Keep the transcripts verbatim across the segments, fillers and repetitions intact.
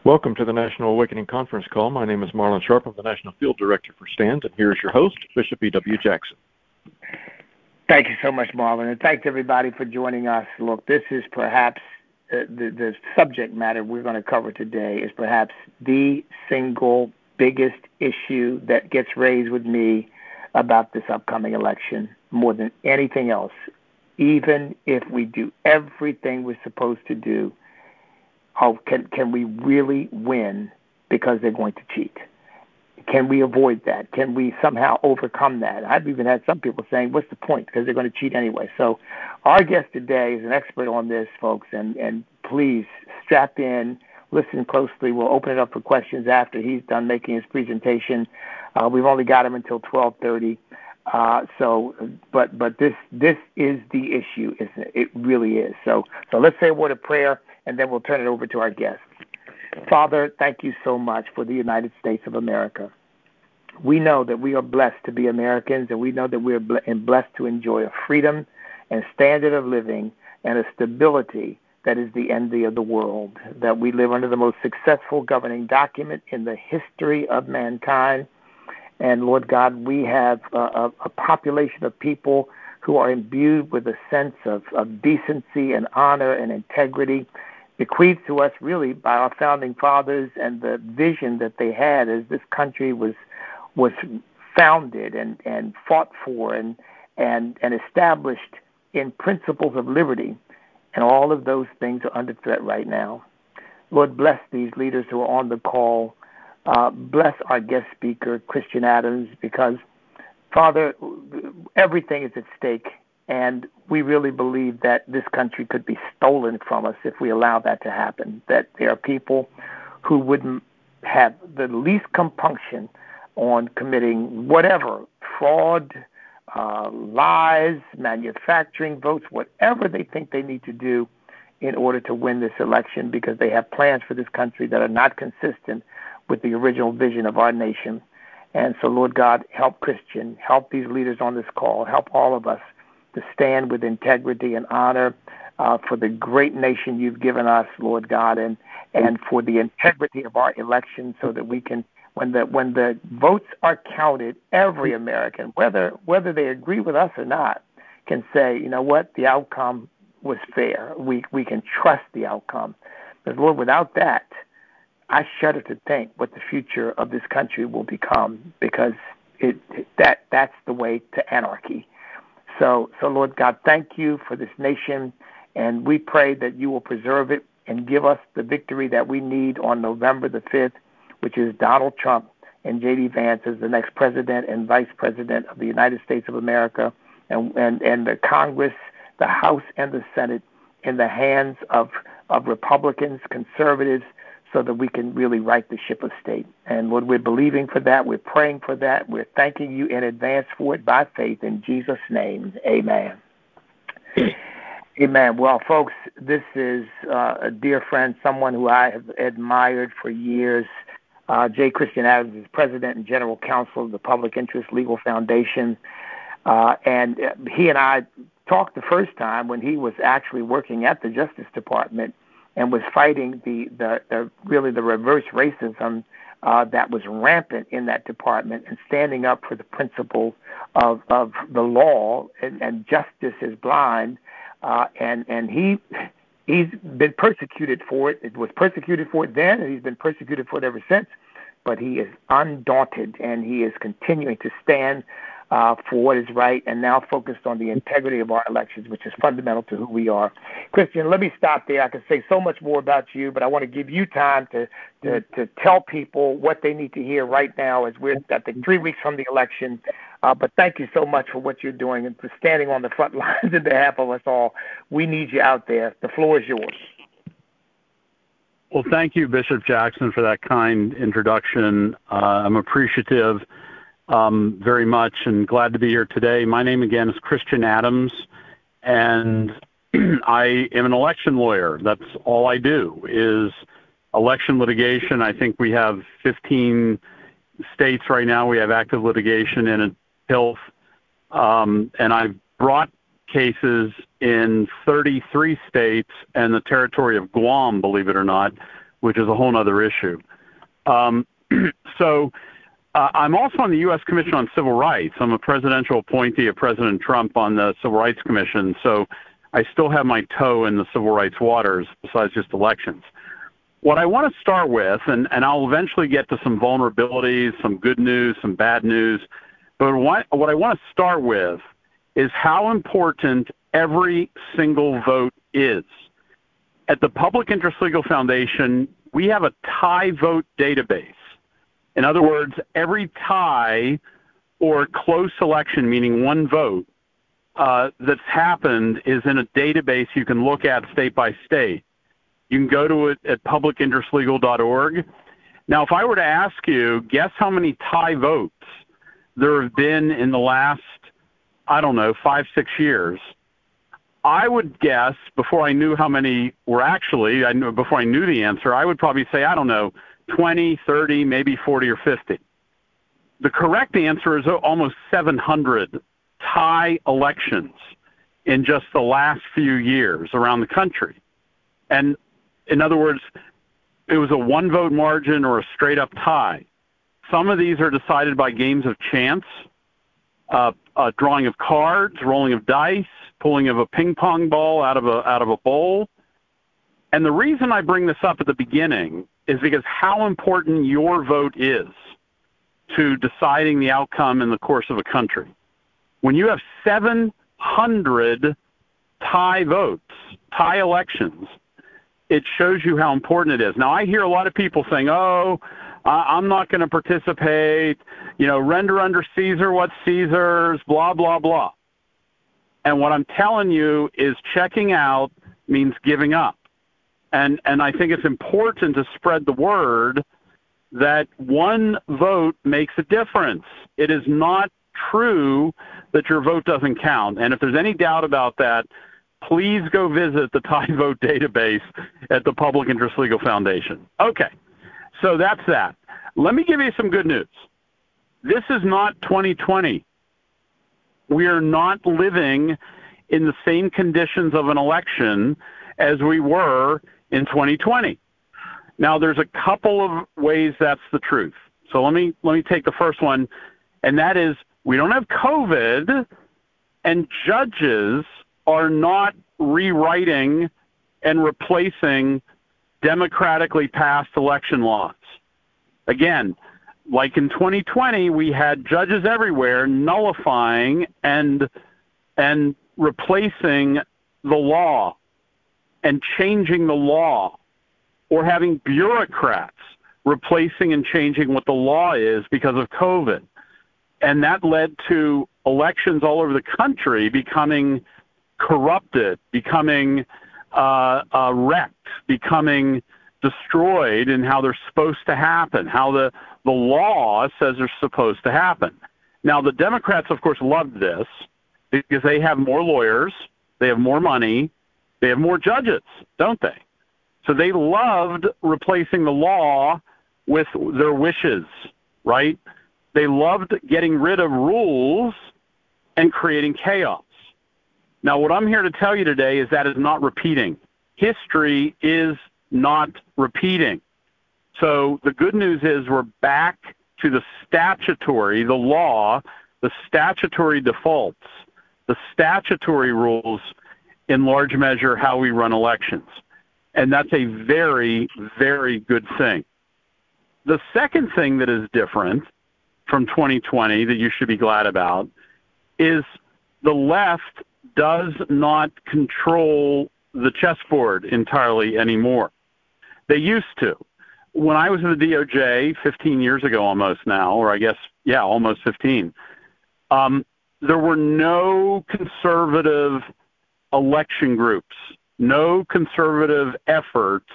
Welcome to the National Awakening Conference Call. My name is Marlon Sharp. I'm the National Field Director for STAND, and here is your host, Bishop E W. Jackson. Thank you so much, Marlon, and thanks everybody for joining us. Look, this is perhaps uh, the, the subject matter we're going to cover today is perhaps the single biggest issue that gets raised with me about this upcoming election more than anything else. Even if we do everything we're supposed to do, how can can we really win because they're going to cheat? Can we avoid that? Can we somehow overcome that? I've even had some people saying, what's the point? Because they're going to cheat anyway. So our guest today is an expert on this, folks, and, and please strap in, listen closely. We'll open it up for questions after he's done making his presentation. Uh, we've only got him until twelve thirty. Uh, so, but but this this is the issue, isn't it? It really is. So so let's say a word of prayer, and then we'll turn it over to our guest. Father, thank you so much for the United States of America. We know that we are blessed to be Americans, and we know that we are blessed to enjoy a freedom and standard of living and a stability that is the envy of the world, that we live under the most successful governing document in the history of mankind. And Lord God, we have a, a population of people who are imbued with a sense of, of decency and honor and integrity, bequeathed to us really by our founding fathers and the vision that they had as this country was was founded and, and fought for and, and, and established in principles of liberty. And all of those things are under threat right now. Lord, bless these leaders who are on the call. Uh, bless our guest speaker, Christian Adams, because, Father, everything is at stake, and we really believe that this country could be stolen from us if we allow that to happen, that there are people who wouldn't have the least compunction on committing whatever, fraud, uh, lies, manufacturing votes, whatever they think they need to do in order to win this election, because they have plans for this country that are not consistent with the original vision of our nation. And so, Lord God, help Christian, help these leaders on this call, help all of us to stand with integrity and honor uh, for the great nation you've given us, Lord God, and, and for the integrity of our election, so that we can, when the when the votes are counted, every American, whether whether they agree with us or not, can say, you know what, the outcome was fair. We we can trust the outcome. But Lord, without that, I shudder to think what the future of this country will become, because it, that that's the way to anarchy. So, so Lord God, thank you for this nation, and we pray that you will preserve it and give us the victory that we need on November the fifth, which is Donald Trump and J D Vance as the next president and vice president of the United States of America, and, and, and the Congress, the House, and the Senate in the hands of, of Republicans, conservatives, so that we can really right the ship of state. And Lord, we're believing for that. We're praying for that. We're thanking you in advance for it by faith in Jesus' name. Amen. Amen. Well, folks, this is uh, a dear friend, someone who I have admired for years. Uh, J. Christian Adams is president and general counsel of the Public Interest Legal Foundation. Uh, and he and I talked the first time when he was actually working at the Justice Department and was fighting the, the, the really the reverse racism uh, that was rampant in that department, and standing up for the principle of, of the law and, and justice is blind. Uh, and and he he's been persecuted for it. It was persecuted for it then, and he's been persecuted for it ever since. But he is undaunted, and he is continuing to stand Uh, for what is right, and now focused on the integrity of our elections, which is fundamental to who we are. Christian, let me stop there. I can say so much more about you, but I want to give you time to, to, to tell people what they need to hear right now as we're at the three weeks from the election. Uh, but thank you so much for what you're doing and for standing on the front lines in behalf of us all. We need you out there. The floor is yours. Well, thank you, Bishop Jackson, for that kind introduction. Uh, I'm appreciative Um, very much, and glad to be here today. My name again is Christian Adams, and I am an election lawyer. That's all I do is election litigation. I think we have fifteen states right now. We have active litigation in H I L F, um, and I've brought cases in thirty-three states and the territory of Guam, believe it or not, which is a whole other issue. Um, so uh, I'm also on the U S Commission on Civil Rights. I'm a presidential appointee of President Trump on the Civil Rights Commission, so I still have my toe in the civil rights waters besides just elections. What I want to start with, and, and I'll eventually get to some vulnerabilities, some good news, some bad news, but what, what I want to start with is how important every single vote is. At the Public Interest Legal Foundation, we have a tie vote database. In other words, every tie or close election, meaning one vote, uh, that's happened is in a database you can look at state by state. You can go to it at public interest legal dot org. Now, if I were to ask you, guess how many tie votes there have been in the last, I don't know, five, six years, I would guess, before I knew how many were actually, I knew, before I knew the answer, I would probably say, I don't know, twenty, thirty, maybe forty or fifty. The correct answer is almost seven hundred tie elections in just the last few years around the country. And in other words, it was a one-vote margin or a straight-up tie. Some of these are decided by games of chance, uh, uh, drawing of cards, rolling of dice, pulling of a ping pong ball out of a out of a bowl. And the reason I bring this up at the beginning is because how important your vote is to deciding the outcome in the course of a country. When you have seven hundred tie votes, tie elections, it shows you how important it is. Now, I hear a lot of people saying, oh, I'm not going to participate, you know, render under Caesar what's Caesar's, blah, blah, blah. And what I'm telling you is checking out means giving up. And, and I think it's important to spread the word that one vote makes a difference. It is not true that your vote doesn't count. And if there's any doubt about that, please go visit the tie vote database at the Public Interest Legal Foundation. Okay, so that's that. Let me give you some good news. This is not twenty twenty. We are not living in the same conditions of an election as we were in twenty twenty. Now, there's a couple of ways that's the truth. So let me let me take the first one, and that is we don't have COVID, and judges are not rewriting and replacing democratically passed election laws. Again, like in twenty twenty, we had judges everywhere nullifying and and replacing the law and changing the law, or having bureaucrats replacing and changing what the law is because of COVID. And that led to elections all over the country becoming corrupted, becoming uh, uh, wrecked, becoming destroyed in how they're supposed to happen, how the, the law says they're supposed to happen. Now, the Democrats, of course, loved this because they have more lawyers, they have more money, they have more judges, don't they? So they loved replacing the law with their wishes, right? They loved getting rid of rules and creating chaos. Now, what I'm here to tell you today is that is not repeating. History is not repeating. So the good news is we're back to the statutory, the law, the statutory defaults, the statutory rules, in large measure how we run elections. And that's a very, very good thing. The second thing that is different from twenty twenty that you should be glad about is the left does not control the chessboard entirely anymore. They used to. When I was in the D O J fifteen years ago almost now, or I guess, yeah, almost fifteen, um, there were no conservative election groups, no conservative efforts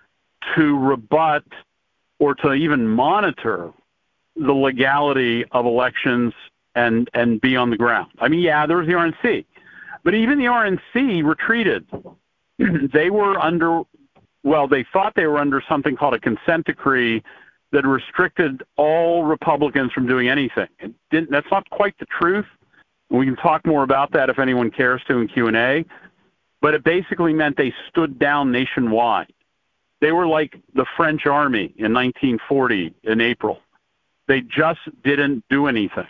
to rebut or to even monitor the legality of elections and, and be on the ground. I mean, yeah, there was the R N C, but even the R N C retreated. They were under, well, they thought they were under something called a consent decree that restricted all Republicans from doing anything. It didn't, that's not quite the truth. We can talk more about that if anyone cares to in Q and A. But it basically meant they stood down nationwide. They were like the French army in nineteen forty in April. They just didn't do anything.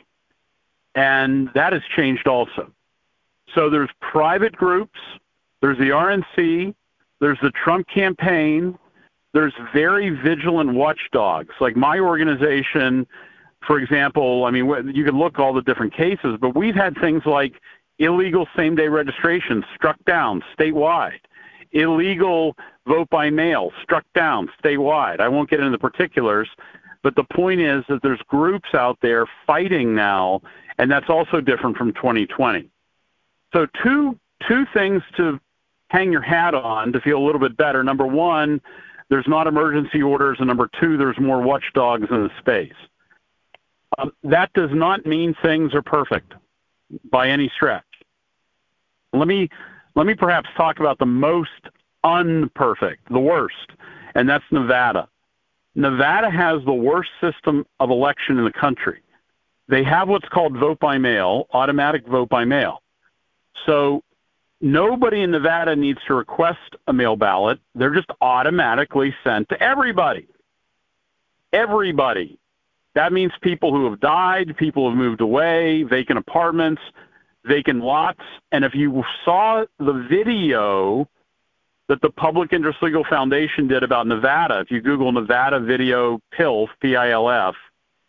And that has changed also. So there's private groups, there's the R N C, there's the Trump campaign, there's very vigilant watchdogs. Like my organization, for example, I mean, you can look all the different cases, but we've had things like illegal same-day registration struck down statewide, illegal vote by mail struck down statewide. I won't get into the particulars, but the point is that there's groups out there fighting now, and that's also different from twenty twenty. So two two things to hang your hat on to feel a little bit better. Number one, there's not emergency orders, and number two, there's more watchdogs in the space. Um, that does not mean things are perfect by any stretch. Let me let me perhaps talk about the most unperfect, the worst, and that's Nevada. Nevada has the worst system of election in the country. They have what's called vote by mail, automatic vote by mail. So nobody in Nevada needs to request a mail ballot. They're just automatically sent to everybody. Everybody. That means people who have died, people who have moved away, vacant apartments, vacant lots. And if you saw the video that the Public Interest Legal Foundation did about Nevada, if you Google Nevada video P I L F, P I L F,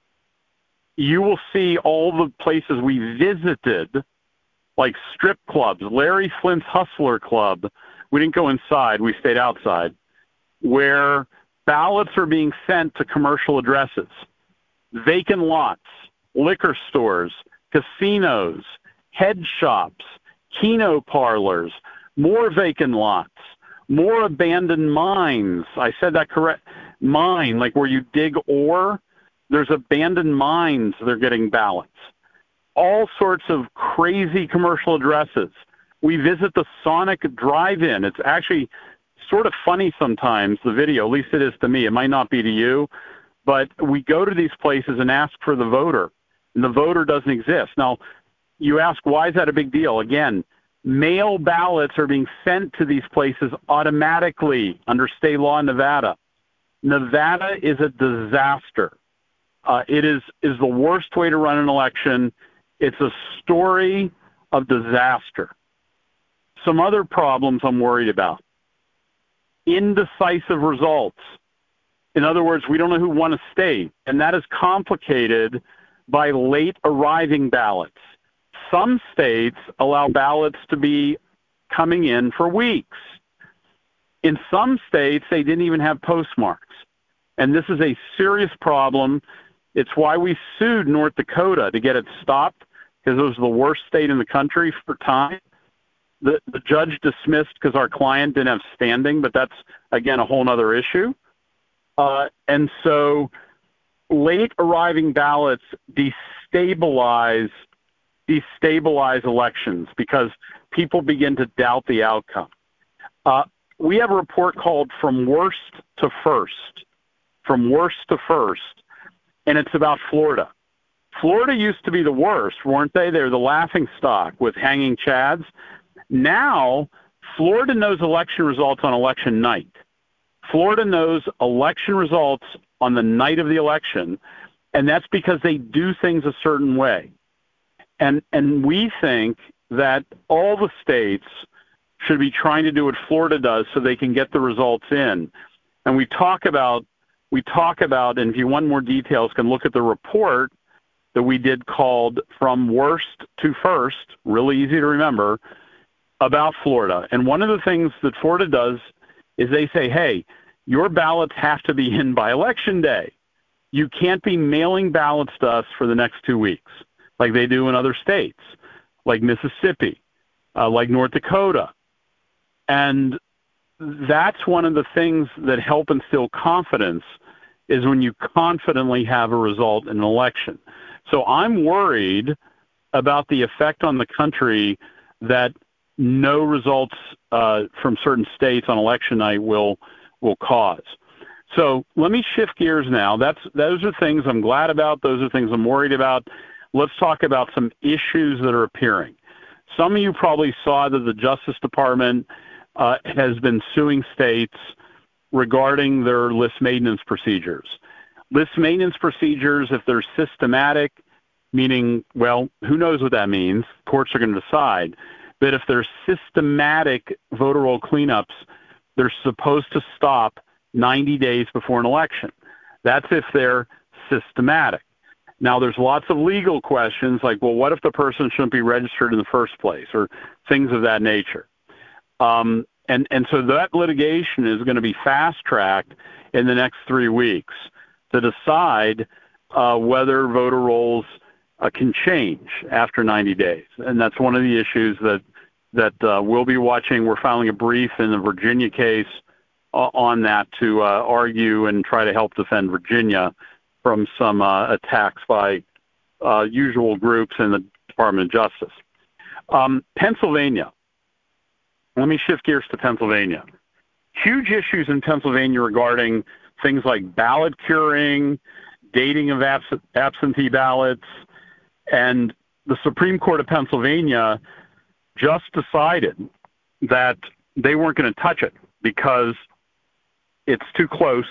you will see all the places we visited, like strip clubs, Larry Flint's Hustler Club. We didn't go inside, we stayed outside, where ballots are being sent to commercial addresses, vacant lots, liquor stores, casinos, head shops, keno parlors, more vacant lots, more abandoned mines. I said that correct. Mine, like where you dig ore, there's abandoned mines, they're getting ballots. All sorts of crazy commercial addresses. We visit the Sonic Drive-In. It's actually sort of funny sometimes, the video, at least it is to me. It might not be to you, but we go to these places and ask for the voter, and the voter doesn't exist. Now, you ask, why is that a big deal? Again, mail ballots are being sent to these places automatically under state law in Nevada. Nevada is a disaster. Uh, it is, is the worst way to run an election. It's a story of disaster. Some other problems I'm worried about. Indecisive results. In other words, we don't know who won a state, and that is complicated by late arriving ballots. Some states allow ballots to be coming in for weeks. In some states, they didn't even have postmarks. And this is a serious problem. It's why we sued North Dakota to get it stopped, because it was the worst state in the country for time. The, the judge dismissed because our client didn't have standing, but that's, again, a whole other issue. Uh, and so late arriving ballots destabilize destabilize elections because people begin to doubt the outcome. Uh, we have a report called From Worst to First, From Worst to First, and it's about Florida. Florida used to be the worst, weren't they? They were the laughing stock with hanging chads. Now, Florida knows election results on election night. Florida knows election results on the night of the election, and that's because they do things a certain way. And and we think that all the states should be trying to do what Florida does so they can get the results in. And we talk about, we talk about, and if you want more details, can look at the report that we did called From Worst to First, really easy to remember, about Florida. And one of the things that Florida does is they say, hey, your ballots have to be in by election day. You can't be mailing ballots to us for the next two weeks like they do in other states, like Mississippi, uh, like North Dakota. And that's one of the things that help instill confidence is when you confidently have a result in an election. So I'm worried about the effect on the country that no results uh, from certain states on election night will will cause. So let me shift gears now. That's those are things I'm glad about. Those are things I'm worried about. Let's talk about some issues that are appearing. Some of you probably saw that the Justice Department uh, has been suing states regarding their list maintenance procedures. List maintenance procedures, if they're systematic, meaning, well, who knows what that means? Courts are going to decide. But if they're systematic voter roll cleanups, they're supposed to stop ninety days before an election. That's if they're systematic. Now, there's lots of legal questions like, well, what if the person shouldn't be registered in the first place, or things of that nature. Um, and, and so that litigation is going to be fast-tracked in the next three weeks to decide uh, whether voter rolls uh, can change after ninety days. And that's one of the issues that, that uh, we'll be watching. We're filing a brief in the Virginia case uh, on that to uh, argue and try to help defend Virginia from some uh, attacks by uh, usual groups in the Department of Justice. Um, Pennsylvania. Let me shift gears to Pennsylvania. Huge issues in Pennsylvania regarding things like ballot curing, dating of abs- absentee ballots, and the Supreme Court of Pennsylvania just decided that they weren't going to touch it because it's too close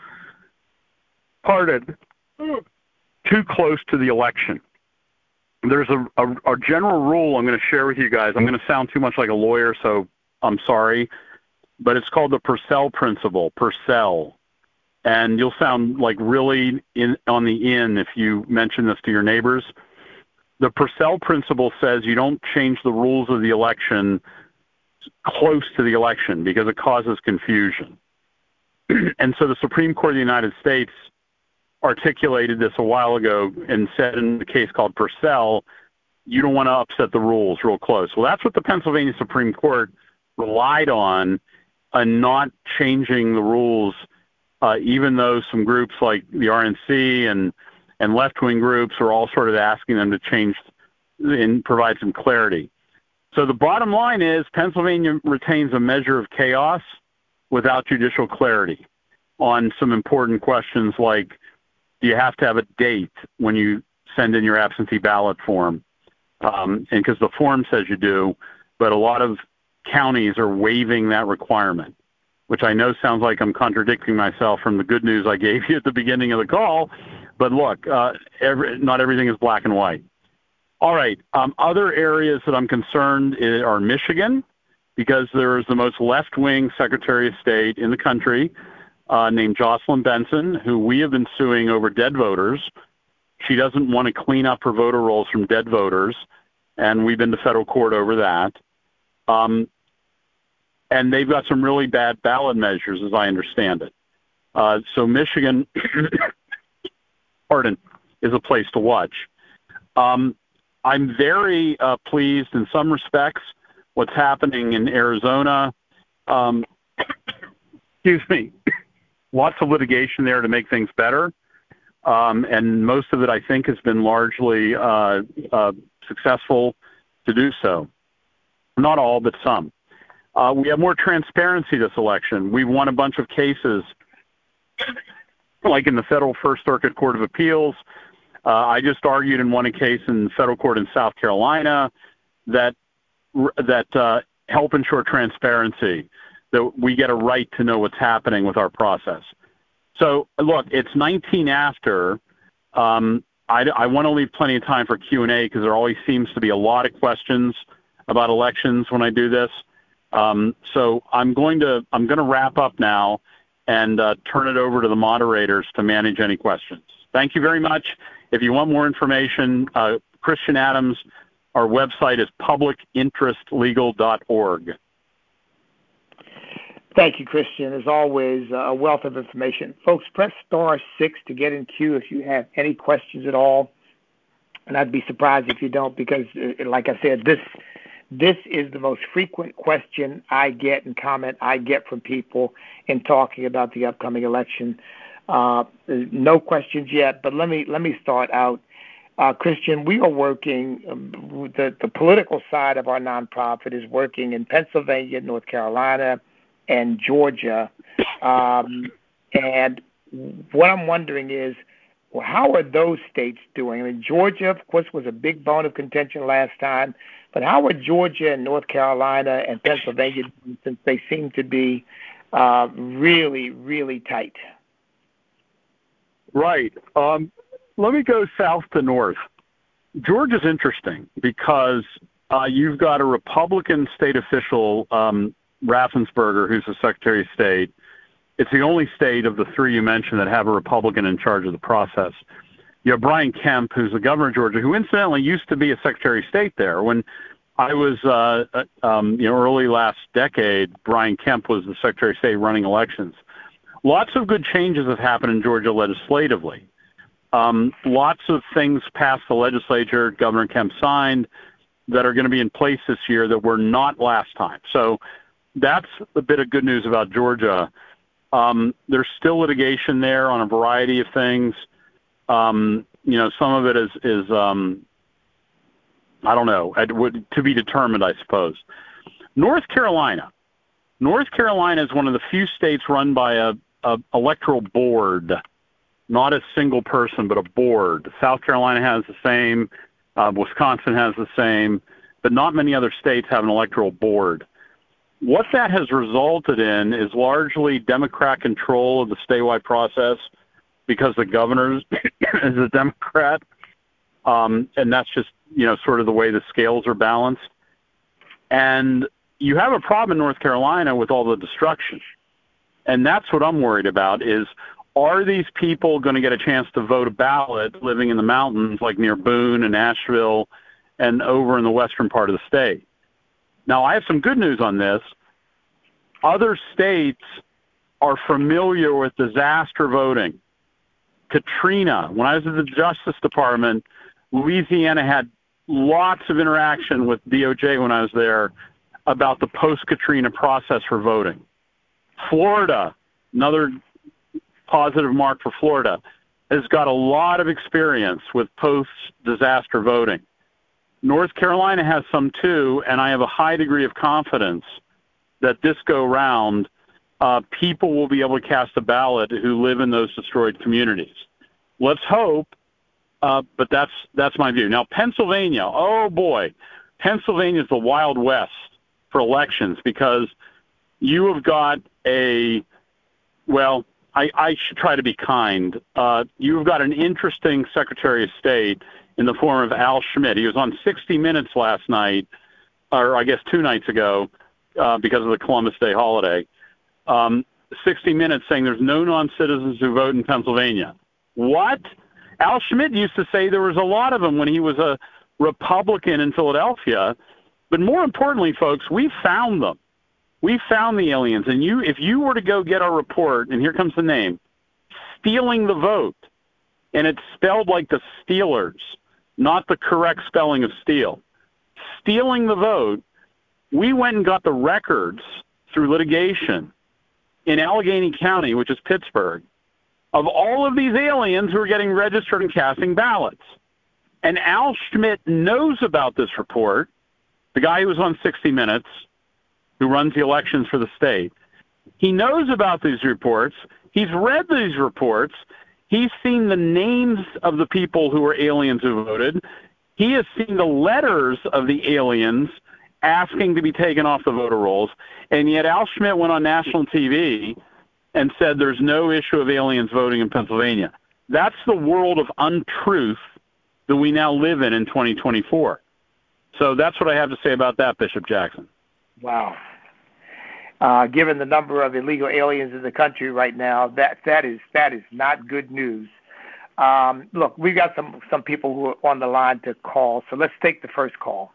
Pardon. Too close to the election. There's a, a, a general rule I'm going to share with you guys. I'm going to sound too much like a lawyer, so I'm sorry. But it's called the Purcell Principle, Purcell. And you'll sound like really in, on the in if you mention this to your neighbors. The Purcell Principle says you don't change the rules of the election close to the election because it causes confusion. And so the Supreme Court of the United States articulated this a while ago and said in the case called Purcell, you don't want to upset the rules real close. Well, that's what the Pennsylvania Supreme Court relied on, on not changing the rules, uh, even though some groups like the R N C and, and left-wing groups are all sort of asking them to change and provide some clarity. So the bottom line is Pennsylvania retains a measure of chaos without judicial clarity on some important questions like, do you have to have a date when you send in your absentee ballot form? Um, and because the form says you do, but a lot of counties are waiving that requirement, which I know sounds like I'm contradicting myself from the good news I gave you at the beginning of the call. But look, uh, every, not everything is black and white. All right. Um, other areas that I'm concerned are Michigan, because there is the most left-wing Secretary of State in the country, Uh, named Jocelyn Benson, who we have been suing over dead voters. She doesn't want to clean up her voter rolls from dead voters, and we've been to federal court over that. Um, and they've got some really bad ballot measures, as I understand it. Uh, so Michigan, pardon, is a place to watch. Um, I'm very uh, pleased in some respects what's happening in Arizona. Um, excuse me. Lots of litigation there to make things better, um, and most of it, I think, has been largely uh, uh, successful to do so. Not all, but some. Uh, we have more transparency this election. We won a bunch of cases, like in the Federal First Circuit Court of Appeals. Uh, I just argued and won a case in the federal court in South Carolina that that uh, help ensure transparency, that we get a right to know what's happening with our process. So, look, it's nineteen after. Um, I, I want to leave plenty of time for Q and A because there always seems to be a lot of questions about elections when I do this. Um, so I'm going to I'm going to wrap up now and uh, turn it over to the moderators to manage any questions. Thank you very much. If you want more information, uh, Christian Adams, our website is public interest legal dot org. Thank you, Christian. As always, a wealth of information. Folks, press star six to get in queue if you have any questions at all. And I'd be surprised if you don't, because, like I said, this this is the most frequent question I get and comment I get from people in talking about the upcoming election. Uh, no questions yet, but let me let me start out. Uh, Christian, we are working, um, the, the political side of our nonprofit is working in Pennsylvania, North Carolina, and Georgia. Um, and what I'm wondering is, well, how are those states doing? I mean, Georgia, of course, was a big bone of contention last time, but how are Georgia and North Carolina and Pennsylvania doing, since they seem to be uh, really, really tight. Right. Um, let me go south to north. Georgia's interesting because uh, you've got a Republican state official, um, Raffensperger, who's the Secretary of State. It's the only state of the three you mentioned that have a Republican in charge of the process. You have Brian Kemp, who's the governor of Georgia, who incidentally used to be a Secretary of State there. When I was, uh, um, you know, early last decade, Brian Kemp was the Secretary of State running elections. Lots of good changes have happened in Georgia legislatively. Um, lots of things passed the legislature, Governor Kemp signed, that are going to be in place this year that were not last time. So that's a bit of good news about Georgia. Um, there's still litigation there on a variety of things. Um, you know, some of it is, is um, I don't know, it would, to be determined, I suppose. North Carolina. North Carolina is one of the few states run by a, a electoral board, not a single person, but a board. South Carolina has the same. Uh, Wisconsin has the same, but not many other states have an electoral board. What that has resulted in is largely Democrat control of the statewide process because the governor is a Democrat, um, and that's just, you know, sort of the way the scales are balanced. And you have a problem in North Carolina with all the destruction. And that's what I'm worried about is, are these people going to get a chance to vote a ballot living in the mountains like near Boone and Asheville and over in the western part of the state? Now, I have some good news on this. Other states are familiar with disaster voting. Katrina, when I was at the Justice Department, Louisiana had lots of interaction with D O J when I was there about the post-Katrina process for voting. Florida, another positive mark for Florida, has got a lot of experience with post-disaster voting. North Carolina has some too, and I have a high degree of confidence that this go round, uh, people will be able to cast a ballot who live in those destroyed communities. Let's hope, uh, but that's that's my view. Now, Pennsylvania, oh boy, Pennsylvania is the Wild West for elections because you have got a, well, I, I should try to be kind. Uh, you've got an interesting Secretary of State in the form of Al Schmidt. He was on sixty minutes last night, or I guess two nights ago, uh, because of the Columbus Day holiday. Um, sixty minutes saying there's no non-citizens who vote in Pennsylvania. What? Al Schmidt used to say there was a lot of them when he was a Republican in Philadelphia. But more importantly, folks, we found them. We found the aliens. And you, if you were to go get our report, and here comes the name, Stealing the Vote, and it's spelled like the Steelers, not the correct spelling of steal. Stealing the Vote, we went and got the records through litigation in Allegheny County, which is Pittsburgh, of all of these aliens who are getting registered and casting ballots. And Al Schmidt knows about this report, the guy who was on sixty minutes, who runs the elections for the state. He knows about these reports. He's read these reports. He's seen the names of the people who were aliens who voted. He has seen the letters of the aliens asking to be taken off the voter rolls. And yet Al Schmidt went on national T V and said there's no issue of aliens voting in Pennsylvania. That's the world of untruth that we now live in in twenty twenty-four. So that's what I have to say about that, Bishop Jackson. Wow. Uh, given the number of illegal aliens in the country right now, that that is that is not good news. Um, look, we've got some, some people who are on the line to call, so let's take the first call.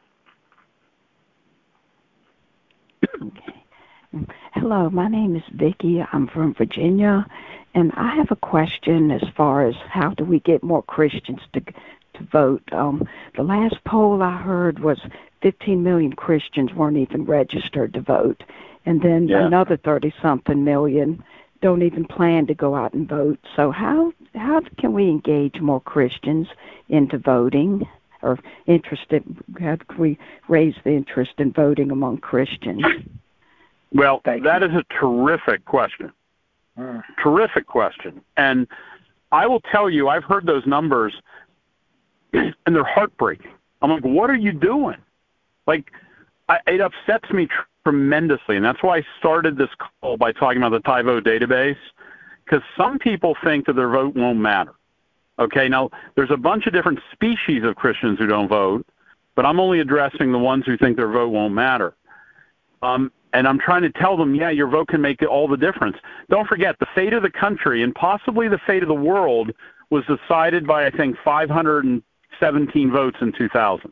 Okay. Hello, my name is Vicki. I'm from Virginia, and I have a question as far as how do we get more Christians to to vote. Um, the last poll I heard was fifteen million Christians weren't even registered to vote, and then yeah. another thirty-something million don't even plan to go out and vote. So how how can we engage more Christians into voting, or interested? How can we raise the interest in voting among Christians? Well, that is a terrific question. Mm. Terrific question. And I will tell you, I've heard those numbers, and they're heartbreaking. I'm like, what are you doing? Like, I, it upsets me tremendously. And that's why I started this call by talking about the Thai Vote database, because some people think that their vote won't matter. Okay, now there's a bunch of different species of Christians who don't vote, but I'm only addressing the ones who think their vote won't matter. Um, and I'm trying to tell them, yeah, your vote can make all the difference. Don't forget, the fate of the country and possibly the fate of the world was decided by, I think, five hundred seventeen votes in two thousand.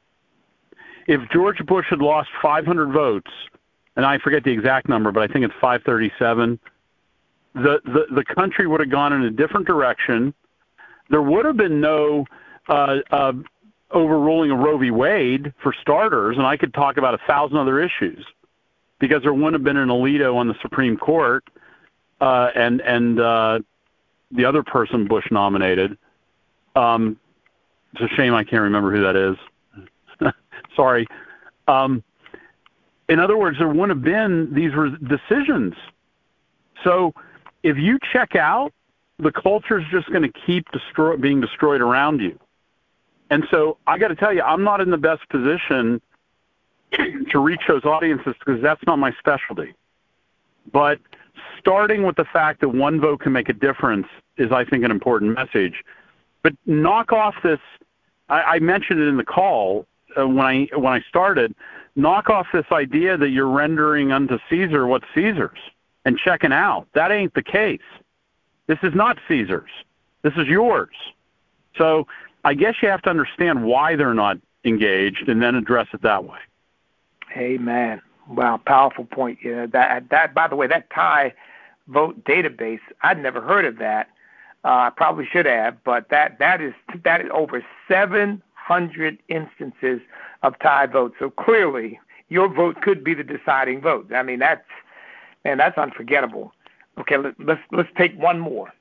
If George Bush had lost five hundred votes, and I forget the exact number, but I think it's five thirty-seven, the, the, the country would have gone in a different direction. There would have been no uh, uh, overruling of Roe v. Wade, for starters, and I could talk about a thousand other issues, because there wouldn't have been an Alito on the Supreme Court, uh, and and uh, the other person Bush nominated. Um, it's a shame I can't remember who that is. Sorry. Um, in other words, there wouldn't have been these re- decisions. So if you check out, the culture is just going to keep destroy- being destroyed around you. And so I got to tell you, I'm not in the best position to reach those audiences because that's not my specialty. But starting with the fact that one vote can make a difference is, I think, an important message. But knock off this, I, I mentioned it in the call uh, when I when I started, knock off this idea that you're rendering unto Caesar what's Caesar's and checking out. That ain't the case. This is not Caesar's. This is yours. So I guess you have to understand why they're not engaged and then address it that way. Amen. Wow, powerful point. Yeah, that that by the way, that Thai Vote database, I'd never heard of that. Uh, I probably should have, but that that is that is over seven hundred instances of Thai vote. So clearly, your vote could be the deciding vote. I mean, that's man, that's unforgettable. Okay, let, let's let's take one more.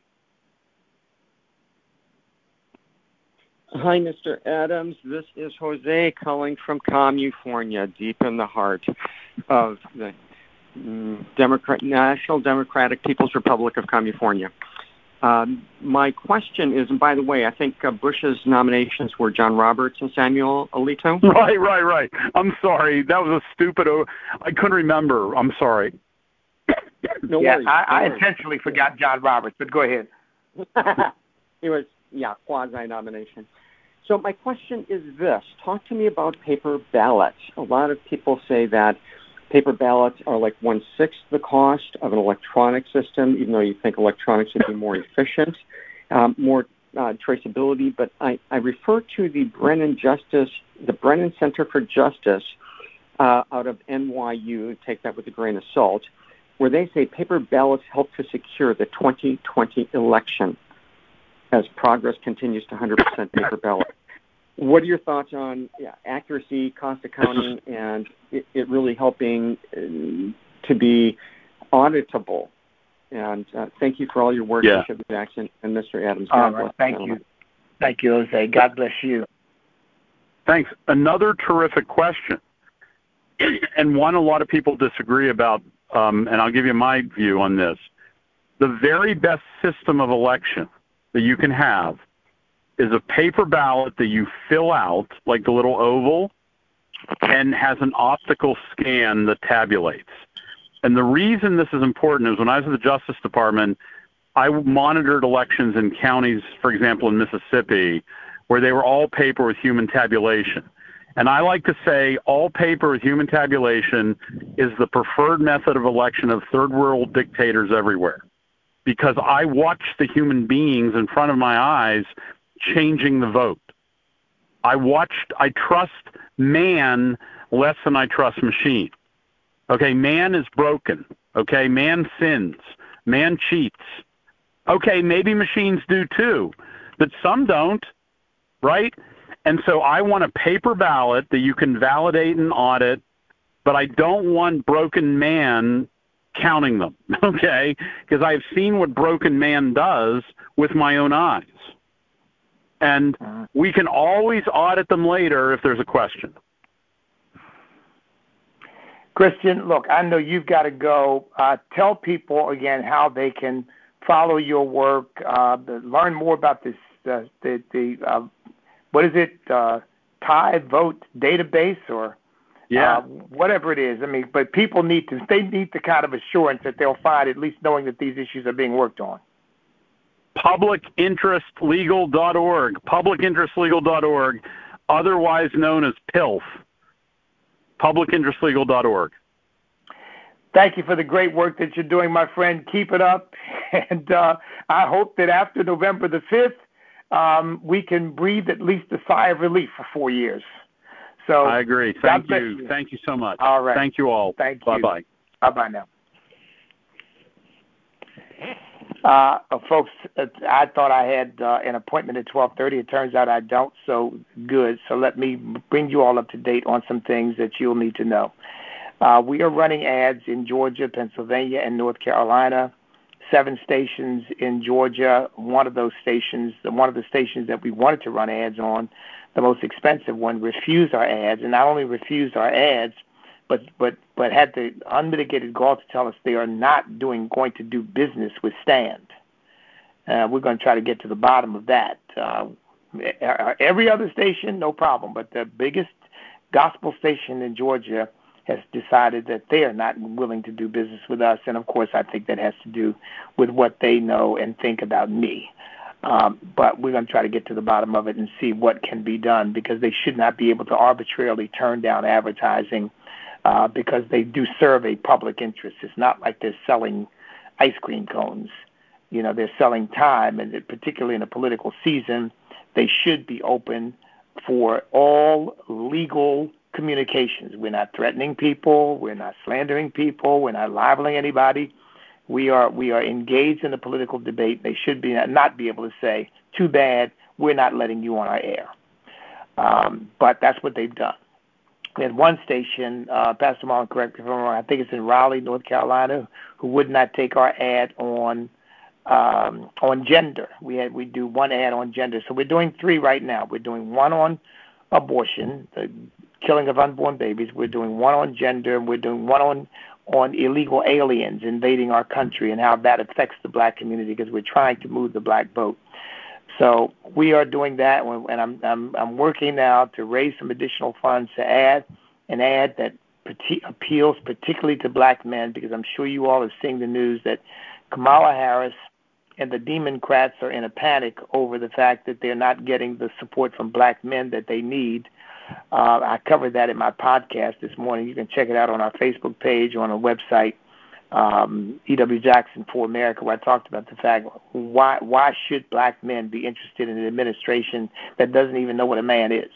Hi, Mister Adams. This is Jose calling from California, deep in the heart of the um, Democrat, National Democratic People's Republic of California. Um, my question is, and by the way, I think uh, Bush's nominations were John Roberts and Samuel Alito. Right, right, right. I'm sorry. That was a stupid, o- I couldn't remember. I'm sorry. No yeah, worries. I, I no intentionally worries. forgot John Roberts, but go ahead. It was, yeah, quasi-nomination. So my question is this. Talk to me about paper ballots. A lot of people say that paper ballots are like one-sixth the cost of an electronic system, even though you think electronics would be more efficient, um, more uh, traceability. But I, I refer to the Brennan Justice, the Brennan Center for Justice uh, out of N Y U, take that with a grain of salt, where they say paper ballots help to secure the twenty twenty election as progress continues to one hundred percent paper ballot. What are your thoughts on yeah, accuracy, cost accounting, and it, it really helping uh, to be auditable? And uh, thank you for all your work, yeah. Bishop Jackson and Mister Adams. God God bless. bless Thank you. Thank you, Jose. God bless you. Thanks. Another terrific question, and one a lot of people disagree about, um, and I'll give you my view on this. The very best system of election that you can have is a paper ballot that you fill out, like the little oval, and has an optical scan that tabulates. And the reason this is important is when I was at the Justice Department, I monitored elections in counties, for example, in Mississippi, where they were all paper with human tabulation. And I like to say all paper with human tabulation is the preferred method of election of third world dictators everywhere, because I watched the human beings in front of my eyes changing the vote. I watched, I trust man less than I trust machine. Okay, man is broken. Okay, man sins. Man cheats. Okay, maybe machines do too, but some don't, right? And so I want a paper ballot that you can validate and audit, but I don't want broken man counting them, okay? Because I've seen what broken man does with my own eyes. And we can always audit them later if there's a question. Christian, look, I know you've got to go. Uh, tell people, again, how they can follow your work, uh, learn more about this, uh, the, the uh, what is it, uh, Thai Vote database, or Yeah. Uh, whatever it is. I mean, but people need to, they need the kind of assurance that they'll find, at least knowing that these issues are being worked on. public interest legal dot org, public interest legal dot org, otherwise known as P I L F, public interest legal dot org. Thank you for the great work that you're doing, my friend. Keep it up. And uh, I hope that after November the fifth, um, we can breathe at least a sigh of relief for four years. So I agree. Thank you. you. Thank you so much. All right. Thank you all. Thank bye you. Bye-bye. Bye-bye now. Uh, folks, I thought I had uh, an appointment at twelve thirty. It turns out I don't, so good. So let me bring you all up to date on some things that you'll need to know. Uh, we are running ads in Georgia, Pennsylvania, and North Carolina. Seven stations in Georgia. One of those stations, one of the stations that we wanted to run ads on, the most expensive one, refused our ads, and not only refused our ads, but but but had the unmitigated gall to tell us they are not doing going to do business with Stand. Uh, we're going to try to get to the bottom of that. Uh, every other station, no problem, but the biggest gospel station in Georgia has decided that they are not willing to do business with us, and of course I think that has to do with what they know and think about me. Um, but we're going to try to get to the bottom of it and see what can be done, because they should not be able to arbitrarily turn down advertising uh, because they do serve a public interest. It's not like they're selling ice cream cones. You know, they're selling time, and particularly in a political season, they should be open for all legal communications. We're not threatening people. We're not slandering people. We're not libeling anybody. We are we are engaged in a political debate. They should be not be able to say, too bad, we're not letting you on our air. Um, but that's what they've done. We had one station, uh, Pastor Marlon, correct me if I'm wrong, I think it's in Raleigh, North Carolina, who would not take our ad on um, on gender. We had we do one ad on gender. So we're doing three right now. We're doing one on abortion, the killing of unborn babies. We're doing one on gender, and we're doing one on on illegal aliens invading our country and how that affects the black community, because we're trying to move the black vote. So we are doing that, and I'm I'm, I'm working now to raise some additional funds to add an ad that appeals particularly to black men, because I'm sure you all have seen the news that Kamala Harris and the Democrats are in a panic over the fact that they're not getting the support from black men that they need. Uh, I covered that in my podcast this morning. You can check it out on our Facebook page or on our website, um, E W Jackson for America, where I talked about the fact why why should black men be interested in an administration that doesn't even know what a man is?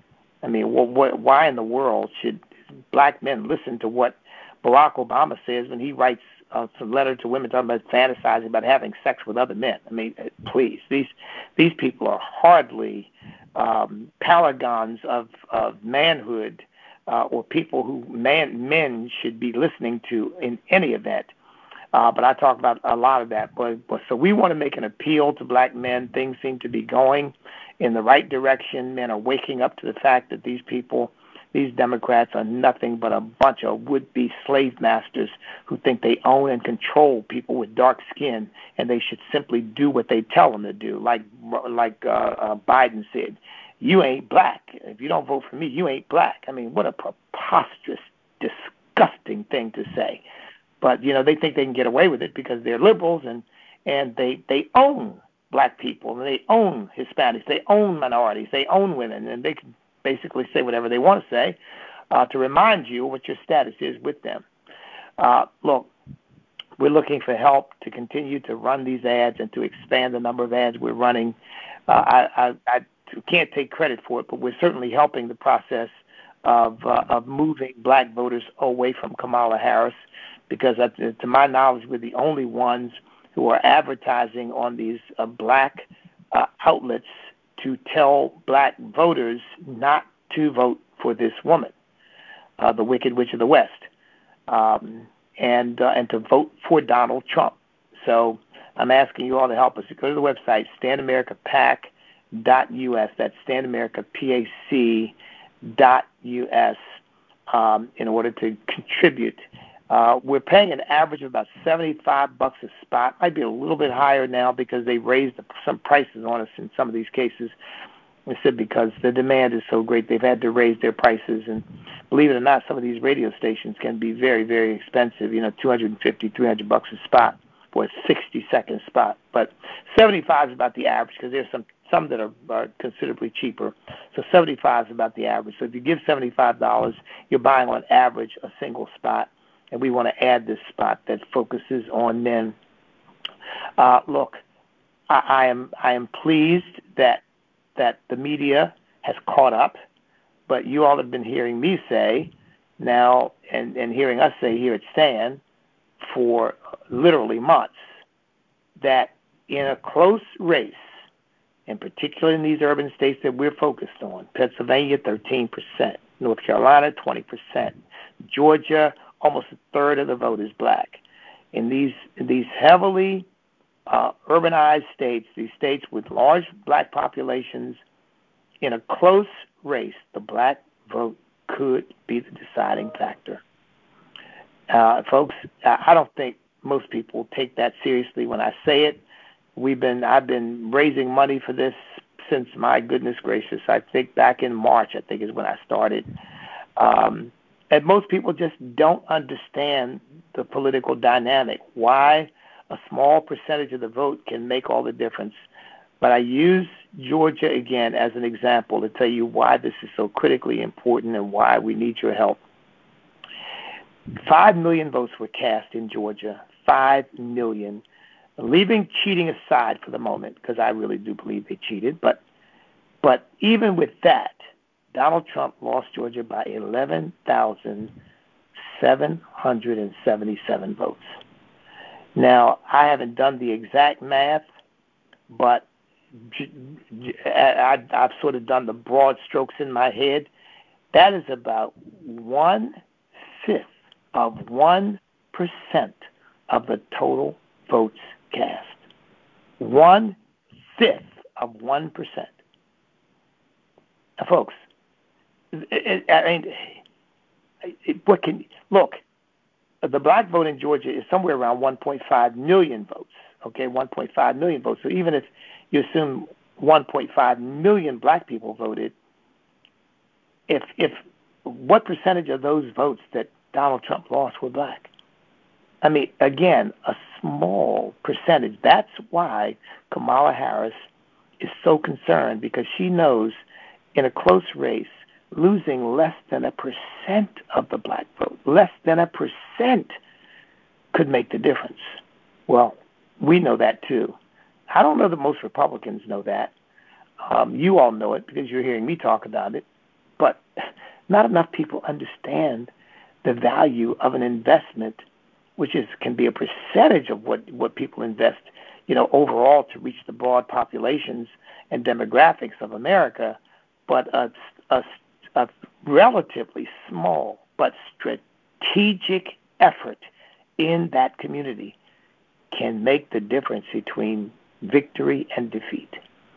I mean, what, what, why in the world should black men listen to what Barack Obama says when he writes uh, some letter to women talking about fantasizing about having sex with other men? I mean, please, these these people are hardly um, paragons of, of manhood uh, or people who man, men should be listening to in any event. Uh, but I talk about a lot of that. But, but so we want to make an appeal to black men. Things seem to be going in the right direction. Men are waking up to the fact that these people, these Democrats, are nothing but a bunch of would-be slave masters who think they own and control people with dark skin, and they should simply do what they tell them to do. Like like uh, uh, Biden said, you ain't black. If you don't vote for me, you ain't black. I mean, what a preposterous, disgusting thing to say. But, you know, they think they can get away with it because they're liberals, and, and they, they own black people, and they own Hispanics, they own minorities, they own women, and they can basically say whatever they want to say uh, to remind you what your status is with them. Uh, look, we're looking for help to continue to run these ads and to expand the number of ads we're running. Uh, I, I, I can't take credit for it, but we're certainly helping the process of, uh, of moving black voters away from Kamala Harris, because uh, to my knowledge, we're the only ones who are advertising on these uh, black uh, outlets to tell black voters not to vote for this woman, uh, the Wicked Witch of the West, um, and uh, and to vote for Donald Trump. So I'm asking you all to help us. Go to the website, stand america pac dot U S. That's stand america pac dot U S um, in order to contribute. Uh, we're paying an average of about seventy-five bucks a spot. Might be a little bit higher now because they raised some prices on us in some of these cases. I said because the demand is so great, they've had to raise their prices. And believe it or not, some of these radio stations can be very, very expensive, you know, two hundred fifty, three hundred bucks a spot for a sixty second spot. But seventy-five is about the average because there's some, some that are, are considerably cheaper. So seventy-five is about the average. So if you give seventy-five dollars, you're buying on average a single spot. And we want to add this spot that focuses on men. Uh, look, I, I am I am pleased that that the media has caught up, but you all have been hearing me say now and, and hearing us say here at Stand for literally months that in a close race, and particularly in these urban states that we're focused on, Pennsylvania, thirteen percent, North Carolina, twenty percent, Georgia, almost a third of the vote is black. In these in these heavily uh, urbanized states, these states with large black populations, in a close race, the black vote could be the deciding factor. Uh, folks, I don't think most people take that seriously when I say it. We've been I've been raising money for this since, my goodness gracious, I think back in March, I think is when I started. Um, and most people just don't understand the political dynamic, why a small percentage of the vote can make all the difference. But I use Georgia again as an example to tell you why this is so critically important and why we need your help. Five million votes were cast in Georgia. Five million. Leaving cheating aside for the moment, because I really do believe they cheated, but but even with that, Donald Trump lost Georgia by eleven thousand seven hundred seventy-seven votes. Now, I haven't done the exact math, but I, I've sort of done the broad strokes in my head. That is about one-fifth of one percent of the total votes cast. One-fifth of one percent. Now, folks, it, it, I mean, it, what can look? The black vote in Georgia is somewhere around one point five million votes. Okay, one point five million votes. So even if you assume one point five million black people voted, if if what percentage of those votes that Donald Trump lost were black? I mean, again, a small percentage. That's why Kamala Harris is so concerned, because she knows in a close race, losing less than a percent of the black vote, less than a percent, could make the difference. Well, we know that too. I don't know that most Republicans know that. Um, you all know it because you're hearing me talk about it. But not enough people understand the value of an investment, which is can be a percentage of what, what people invest, you know, overall to reach the broad populations and demographics of America, but a, a, a relatively small but strategic effort in that community can make the difference between victory and defeat.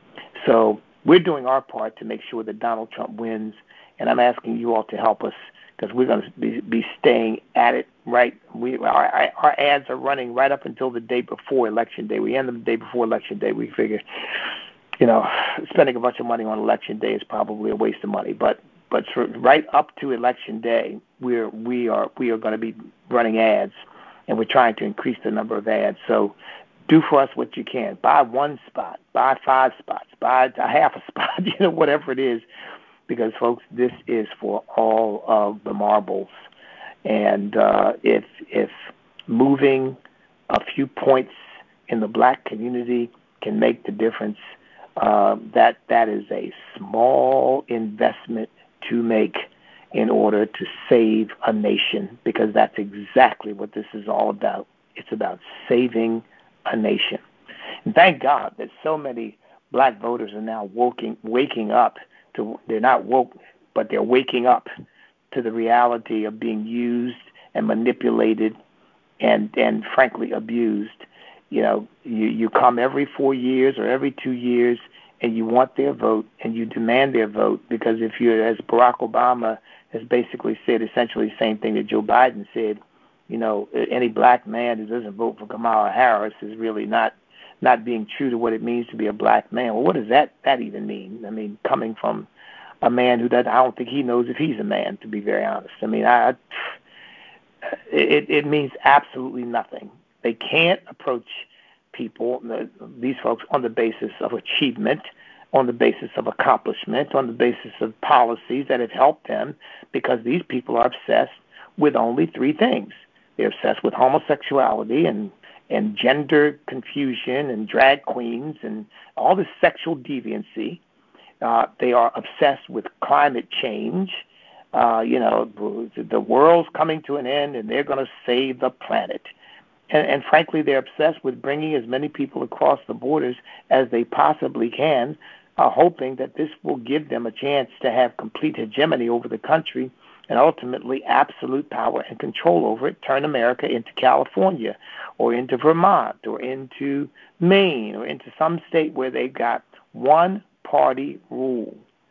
So we're doing our part to make sure that Donald Trump wins, and I'm asking you all to help us, because we're going to be, be staying at it, right? We our, our ads are running right up until the day before Election Day. We end them the day before Election Day. We figure, you know, spending a bunch of money on Election Day is probably a waste of money. But but for, right up to Election Day, we're we are we are going to be running ads, and we're trying to increase the number of ads. So do for us what you can. Buy one spot, buy five spots, buy a half a spot, you know, whatever it is. Because, folks, this is for all of the marbles. And uh, if if moving a few points in the black community can make the difference, uh, that that is a small investment to make in order to save a nation, because that's exactly what this is all about. It's about saving a nation. And thank God that so many black voters are now waking, waking up. To, they're not woke, but they're waking up to the reality of being used and manipulated and, and frankly, abused. You know, you, you come every four years or every two years and you want their vote and you demand their vote, because if you're, as Barack Obama has basically said essentially the same thing that Joe Biden said, you know, any black man who doesn't vote for Kamala Harris is really not not being true to what it means to be a black man. Well, what does that, that even mean? I mean, coming from a man who doesn't, I don't think he knows if he's a man, to be very honest. I mean, I, it, it means absolutely nothing. They can't approach people, these folks, on the basis of achievement, on the basis of accomplishment, on the basis of policies that have helped them, because these people are obsessed with only three things. They're obsessed with homosexuality and, and gender confusion and drag queens and all this sexual deviancy. Uh, they are obsessed with climate change. Uh, you know, the world's coming to an end and they're going to save the planet. And, and frankly, they're obsessed with bringing as many people across the borders as they possibly can, uh, hoping that this will give them a chance to have complete hegemony over the country and ultimately absolute power and control over it, turn America into California or into Vermont or into Maine or into some state where they've got one party rule.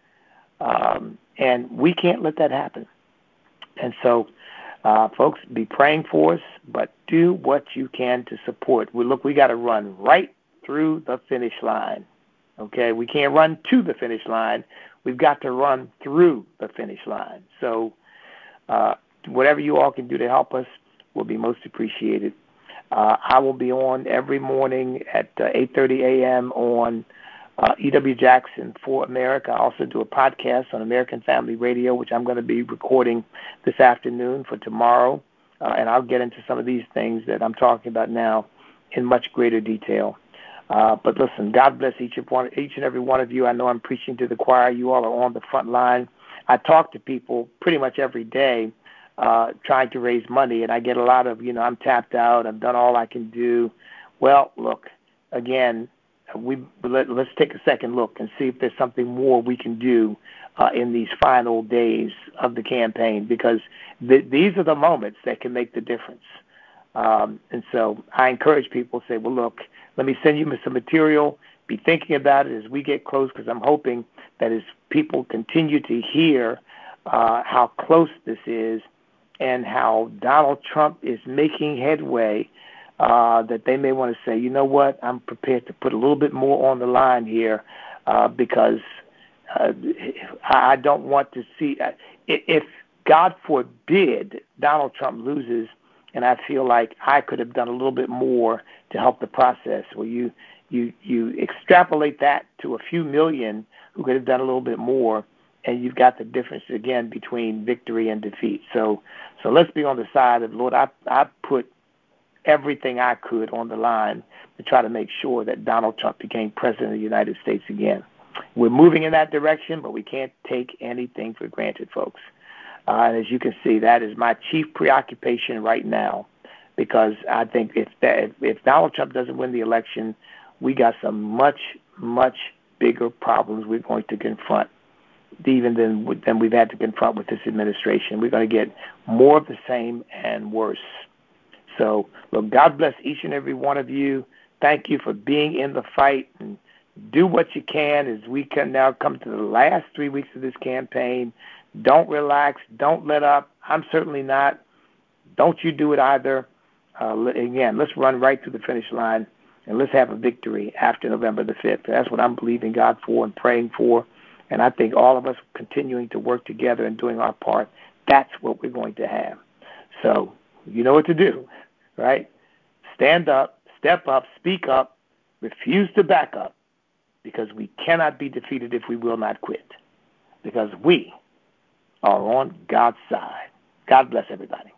Um, and we can't let that happen. And so, uh, folks, be praying for us, but do what you can to support. We look, we got to run right through the finish line. Okay, we can't run to the finish line. We've got to run through the finish line. So, uh, whatever you all can do to help us will be most appreciated. Uh, I will be on every morning at uh, eight thirty a.m. on Uh, E W. Jackson for America. I also do a podcast on American Family Radio, which I'm going to be recording this afternoon for tomorrow, uh, and I'll get into some of these things that I'm talking about now in much greater detail. Uh, but listen, God bless each of one, each and every one of you. I know I'm preaching to the choir. You all are on the front line. I talk to people pretty much every day uh, trying to raise money, and I get a lot of, you know, I'm tapped out. I've done all I can do. Well, look, again, We let, let's take a second look and see if there's something more we can do uh, in these final days of the campaign, because th- these are the moments that can make the difference. Um, and so I encourage people to say, well, look, let me send you some material. Be thinking about it as we get close, because I'm hoping that as people continue to hear uh, how close this is and how Donald Trump is making headway, Uh, that they may want to say, you know what, I'm prepared to put a little bit more on the line here uh, because uh, I don't want to see, uh, if God forbid Donald Trump loses and I feel like I could have done a little bit more to help the process, well, you, you, you extrapolate that to a few million who could have done a little bit more, and you've got the difference again between victory and defeat. So, so let's be on the side of, Lord, I, I put everything I could on the line to try to make sure that Donald Trump became president of the United States again. We're moving in that direction, but we can't take anything for granted, folks. Uh, and as you can see, that is my chief preoccupation right now, because I think if, that, if Donald Trump doesn't win the election, we got some much, much bigger problems we're going to confront, even than, than we've had to confront with this administration. We're going to get more of the same and worse. So, look, God bless each and every one of you. Thank you for being in the fight, and do what you can as we can now come to the last three weeks of this campaign. Don't relax. Don't let up. I'm certainly not. Don't you do it either. Uh, again, let's run right through the finish line, and let's have a victory after November the fifth. That's what I'm believing God for and praying for. And I think all of us continuing to work together and doing our part, that's what we're going to have. So you know what to do, right? Stand up, step up, speak up, refuse to back up, because we cannot be defeated if we will not quit, because we are on God's side. God bless everybody.